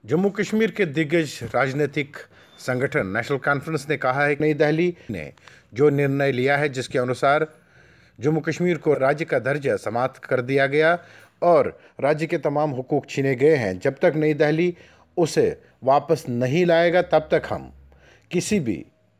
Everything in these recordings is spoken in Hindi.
जम्मू कश्मीर के दिग्गज राजनीतिक संगठन नेशनल कॉन्फ्रेंस ने कहा है कि नई दिल्ली ने जो निर्णय लिया है जिसके अनुसार जम्मू कश्मीर को राज्य का दर्जा समाप्त कर दिया गया और राज्य के तमाम हुकूक छीने गए हैं, जब तक नई दिल्ली उसे वापस नहीं लाएगा तब तक हम किसी भी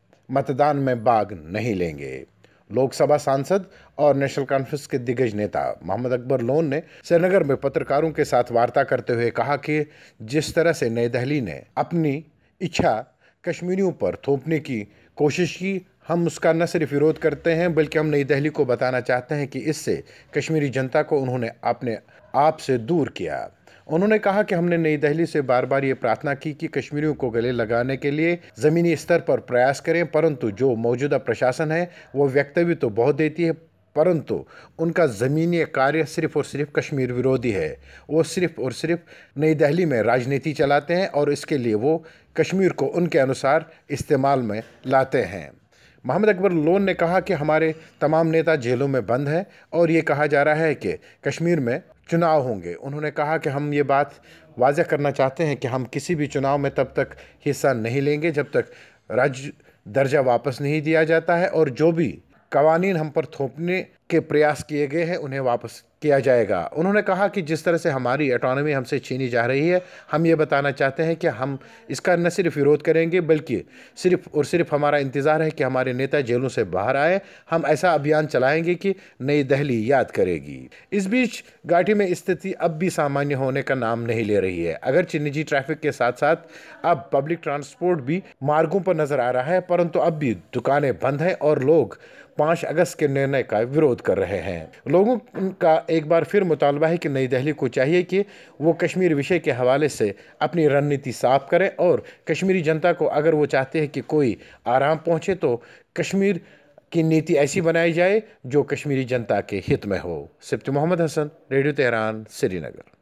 मतदान में भाग नहीं लेंगे। लोकसभा सांसद और नेशनल कॉन्फ्रेंस के दिग्गज नेता मोहम्मद अकबर लोन ने श्रीनगर में पत्रकारों के साथ वार्ता करते हुए कहा कि जिस तरह से नई दिल्ली ने अपनी इच्छा कश्मीरियों पर थोपने की कोशिश की, हम उसका न सिर्फ विरोध करते हैं बल्कि हम नई दिल्ली को बताना चाहते हैं कि इससे कश्मीरी जनता को उन्होंने अपने आप से दूर किया। उन्होंने कहा कि हमने नई दिल्ली से बार बार ये प्रार्थना की कि कश्मीरियों को गले लगाने के लिए ज़मीनी स्तर पर प्रयास करें, परंतु जो मौजूदा प्रशासन है वो वक्तव्य तो बहुत देती है परंतु उनका ज़मीनी कार्य सिर्फ और सिर्फ कश्मीर विरोधी है। वो सिर्फ और सिर्फ नई दिल्ली में राजनीति चलाते हैं और इसके लिए वो कश्मीर को उनके अनुसार इस्तेमाल में लाते हैं। मोहम्मद अकबर लोन ने कहा कि हमारे तमाम नेता जेलों में बंद हैं और ये कहा जा रहा है कि कश्मीर में चुनाव होंगे। उन्होंने कहा कि हम ये बात वाज़ह करना चाहते हैं कि हम किसी भी चुनाव में तब तक हिस्सा नहीं लेंगे जब तक राज्य दर्जा वापस नहीं दिया जाता है और जो भी कवानीन हम पर थोपने के प्रयास किए गए हैं उन्हें वापस किया जाएगा। उन्होंने कहा कि जिस तरह से हमारी ऑटोनॉमी हमसे छीनी जा रही है, हम ये बताना चाहते हैं कि हम इसका न सिर्फ विरोध करेंगे बल्कि सिर्फ और सिर्फ हमारा इंतज़ार है कि हमारे नेता जेलों से बाहर आए। हम ऐसा अभियान चलाएंगे कि नई दिल्ली याद करेगी। इस बीच घाटी में स्थिति अब भी सामान्य होने का नाम नहीं ले रही है। अगरचे निजी ट्रैफिक के साथ साथ अब पब्लिक ट्रांसपोर्ट भी मार्गों पर नज़र आ रहा है, परंतु अब भी दुकानें बंद हैं और लोग 5 अगस्त के निर्णय का विरोध कर रहे हैं। लोगों का एक बार फिर मुतालबा है कि नई दिल्ली को चाहिए कि वो कश्मीर विषय के हवाले से अपनी रणनीति साफ करें और कश्मीरी जनता को अगर वो चाहते हैं कि कोई आराम पहुंचे तो कश्मीर की नीति ऐसी बनाई जाए जो कश्मीरी जनता के हित में हो। Sifat Mohammad Hasan, radio Tehran, Srinagar.